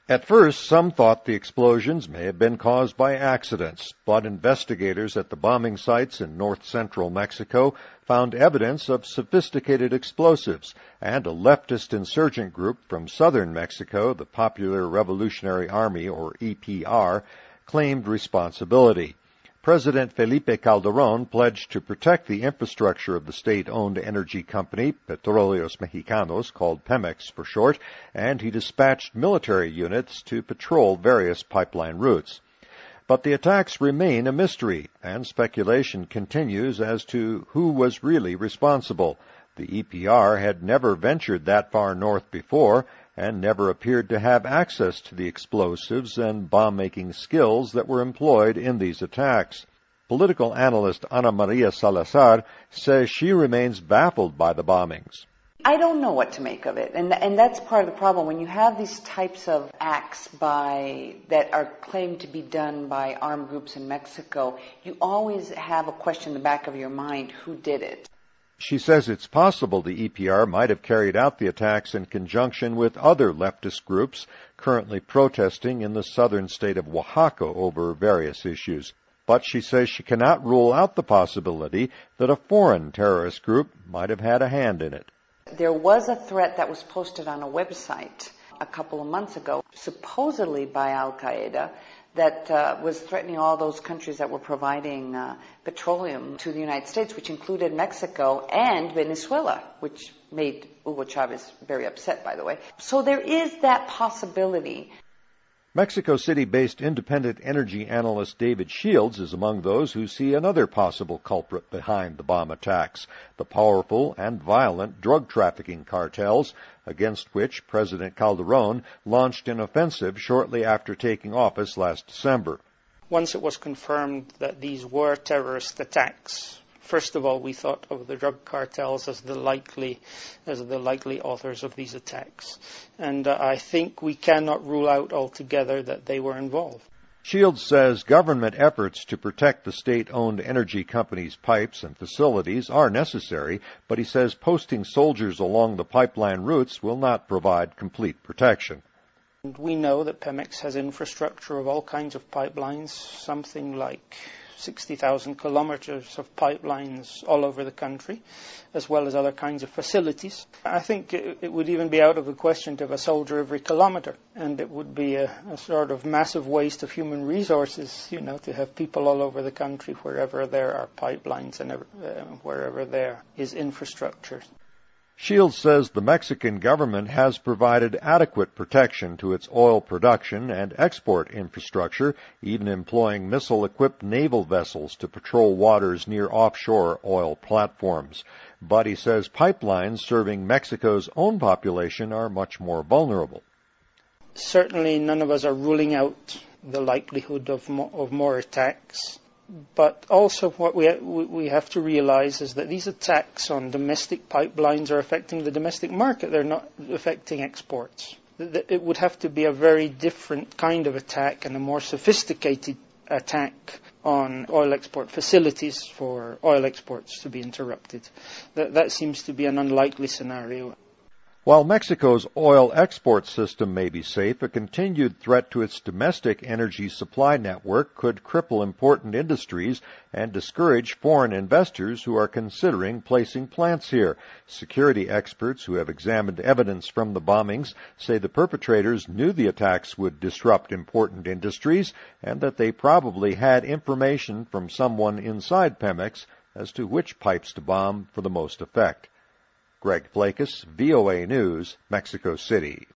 At first, some thought the explosions may have been caused by accidents, but investigators at the bombing sites in north-central Mexico found evidence of sophisticated explosives, and a leftist insurgent group from southern Mexico, the Popular Revolutionary Army, or EPR, claimed responsibility. President Felipe Calderón pledged to protect the infrastructure of the state-owned energy company, Petróleos Mexicanos, called Pemex for short, and he dispatched military units to patrol various pipeline routes. But the attacks remain a mystery, and speculation continues as to who was really responsible. The EPR had never ventured that far north before, and never appeared to have access to the explosives and bomb-making skills that were employed in these attacks. Political analyst Ana Maria Salazar says she remains baffled by the bombings. I don't know what to make of it, and that's part of the problem. When you have these types of acts that are claimed to be done by armed groups in Mexico, you always have a question in the back of your mind, who did it? She says it's possible the EPR might have carried out the attacks in conjunction with other leftist groups currently protesting in the southern state of Oaxaca over various issues. But she says she cannot rule out the possibility that a foreign terrorist group might have had a hand in it. There was a threat that was posted on a website a couple of months ago, supposedly by Al-Qaeda, that was threatening all those countries that were providing petroleum to the United States, which included Mexico and Venezuela, which made Hugo Chavez very upset, by the way. So there is that possibility. Mexico City-based independent energy analyst David Shields is among those who see another possible culprit behind the bomb attacks, the powerful and violent drug trafficking cartels, against which President Calderón launched an offensive shortly after taking office last December. Once it was confirmed that these were terrorist attacks, first of all, we thought of the drug cartels as the likely authors of these attacks. And I think we cannot rule out altogether that they were involved. Shields says government efforts to protect the state-owned energy company's pipes and facilities are necessary, but he says posting soldiers along the pipeline routes will not provide complete protection. We know that Pemex has infrastructure of all kinds of pipelines, something like 60,000 kilometers of pipelines all over the country, as well as other kinds of facilities. I think it would even be out of the question to have a soldier every kilometer, and it would be a sort of massive waste of human resources, to have people all over the country wherever there are pipelines and wherever there is infrastructure. Shields says the Mexican government has provided adequate protection to its oil production and export infrastructure, even employing missile-equipped naval vessels to patrol waters near offshore oil platforms. But he says pipelines serving Mexico's own population are much more vulnerable. Certainly none of us are ruling out the likelihood of more attacks. But also what we have to realize is that these attacks on domestic pipelines are affecting the domestic market. They're not affecting exports. It would have to be a very different kind of attack and a more sophisticated attack on oil export facilities for oil exports to be interrupted. That seems to be an unlikely scenario. While Mexico's oil export system may be safe, a continued threat to its domestic energy supply network could cripple important industries and discourage foreign investors who are considering placing plants here. Security experts who have examined evidence from the bombings say the perpetrators knew the attacks would disrupt important industries and that they probably had information from someone inside Pemex as to which pipes to bomb for the most effect. Greg Flakus, VOA News, Mexico City.